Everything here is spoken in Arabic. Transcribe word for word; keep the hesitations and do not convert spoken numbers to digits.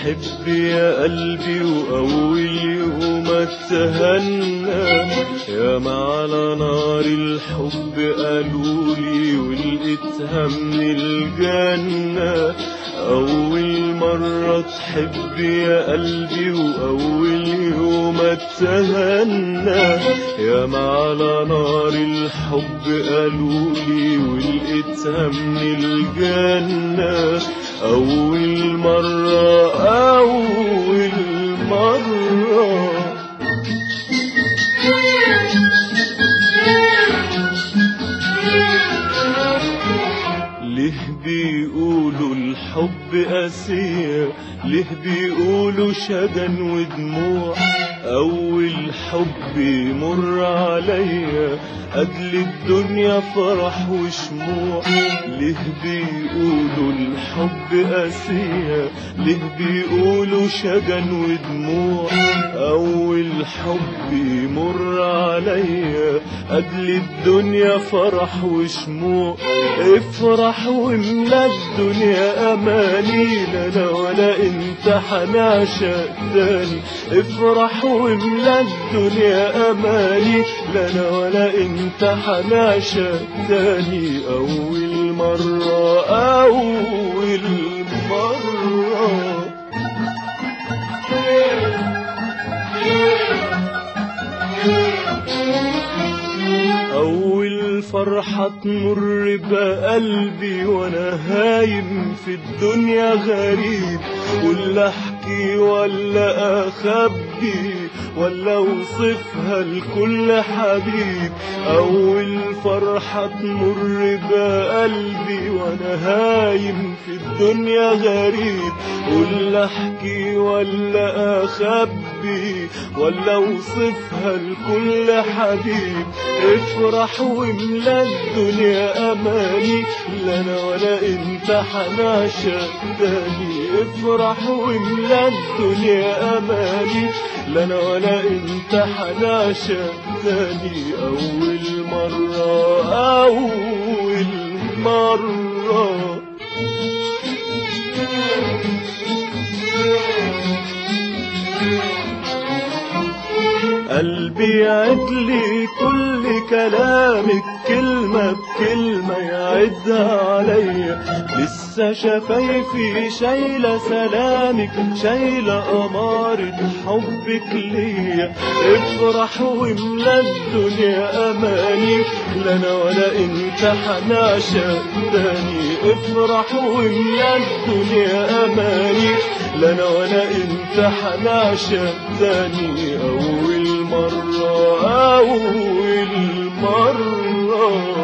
تحب يا قلبي وأول يوم اتهنى ياما على نار الحب قالولي ولقيتها من الجنة. أول مرة تحب يا قلبي وأول يوم اتهنى ياما على نار الحب قالولي ولقيتها من الجنة. أول مرة أول مرة ليه بيقولوا الحب قاسية، ليه بيقولوا شجن ودموع؟ أول حب يمر عليا قبل الدنيا فرح وشموع. ليه بيقولوا الحب قاسية، ليه بيقولوا شجن ودموع؟ أول حب يمر عليا قبل الدنيا فرح وشموع. افرح واملا الدنيا أماني، لا أنا ولا انت حنعشق تاني. افرح واملا الدنيا أماني، لا أنا ولا انت حنعشق تاني. أول مرة أول مرة أول فرحة تمر بقلبي وأنا هايم في الدنيا غريب، ولا أحكي ولا أخبي ولا أوصفها لكل حبيب. أول فرحة تمر بقلبي وأنا هايم في الدنيا غريب، ولا أحكي ولا أخبي ولا أوصفها لكل حبيب. افرح واملا الدنيا أماني، لا أنا ولا أنت حنعشق تاني. افرح واملا الدنيا أماني، لا أنا ولا أنت حنعشق تاني. أول مرة أول مرة قلبي يعدلي كل كلامك كلمة بكلمة يعدها عليا. لسه شفايفي شايلة سلامك، شايلة أمارة حبك ليا. افرح واملا الدنيا أماني، لا أنا ولا أنت حنعشق تاني. افرح واملا الدنيا أماني، لا أنا ولا أنت حنعشق تاني. أول مرة أول مرة